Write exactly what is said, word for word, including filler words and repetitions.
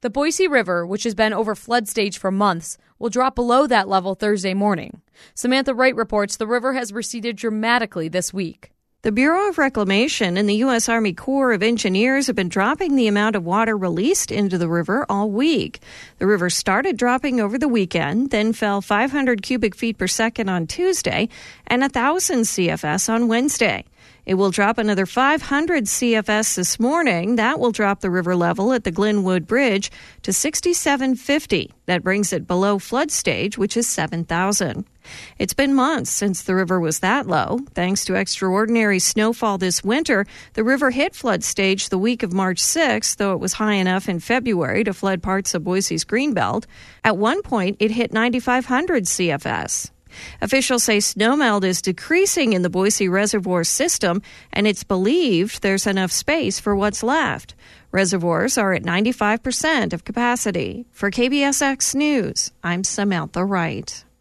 The Boise River, which has been over flood stage for months, will drop below that level Thursday morning. Samantha Wright reports the river has receded dramatically this week. The Bureau of Reclamation and the U S. Army Corps of Engineers have been dropping the amount of water released into the river all week. The river started dropping over the weekend, then fell five hundred cubic feet per second on Tuesday and one thousand C F S on Wednesday. It will drop another five hundred C F S this morning. That will drop the river level at the Glenwood Bridge to sixty-seven fifty. That brings it below flood stage, which is seven thousand. It's been months since the river was that low. Thanks to extraordinary snowfall this winter, the river hit flood stage the week of March sixth, though it was high enough in February to flood parts of Boise's Greenbelt. At one point, it hit ninety-five hundred C F S. Officials say snowmelt is decreasing in the Boise Reservoir system, and it's believed there's enough space for what's left. Reservoirs are at ninety-five percent of capacity. For K B S X News, I'm Samantha Wright.